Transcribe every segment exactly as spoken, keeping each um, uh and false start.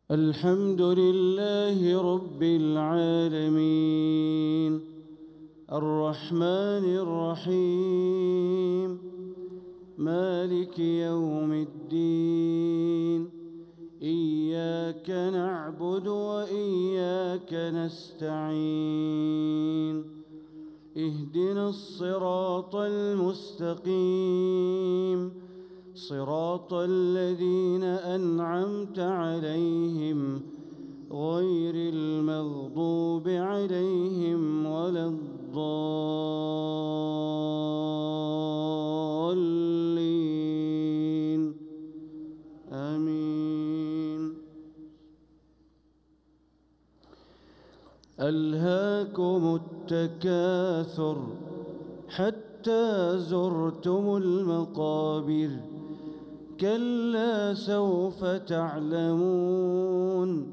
الحمد لله رب العالمين الرحمن الرحيم مالك يوم الدين إياك نعبد وإياك نستعين اهدنا الصراط المستقيم صراط الذين أنعمت عليهم غير المغضوب عليهم ولا الضالين آمين. ألهاكم التكاثر حتى زرتم المقابر كلا سوف تعلمون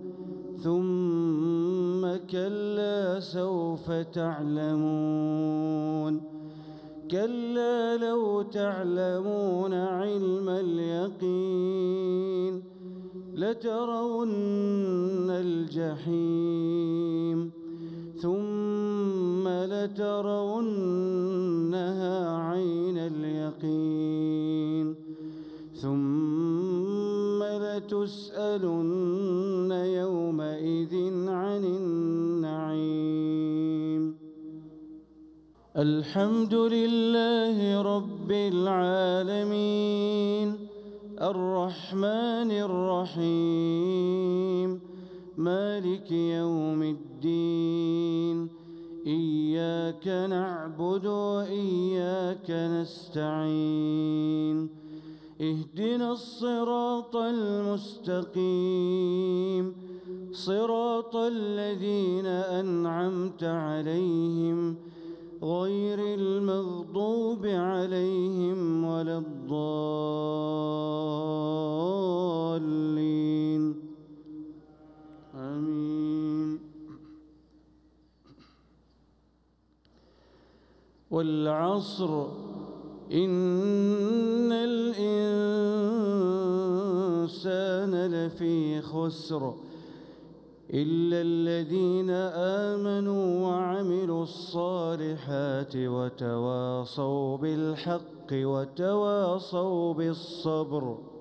ثم كلا سوف تعلمون كلا لو تعلمون علم اليقين لترون الجحيم ثم لترونها عين اليقين ثم لتسألن يومئذ عن النعيم. الحمد لله رب العالمين الرحمن الرحيم مالك يوم الدين إياك نعبد وإياك نستعين اهدنا الصراط المستقيم صراط الذين أنعمت عليهم غير المغضوب عليهم ولا الضالين آمين. والعصر إن الإنسان لفي خسر إلا الذين آمنوا وعملوا الصالحات وتواصوا بالحق وتواصوا بالصبر.